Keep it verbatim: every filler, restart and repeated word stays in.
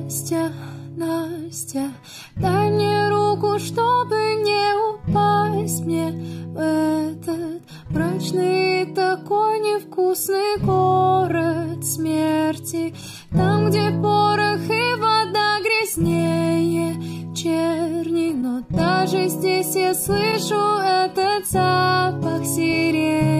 Настя, Настя, дай мне руку, чтобы не упасть мне в этот мрачный, такой невкусный город смерти, там, где порох и вода грязнее черни, но даже здесь я слышу этот запах сирени.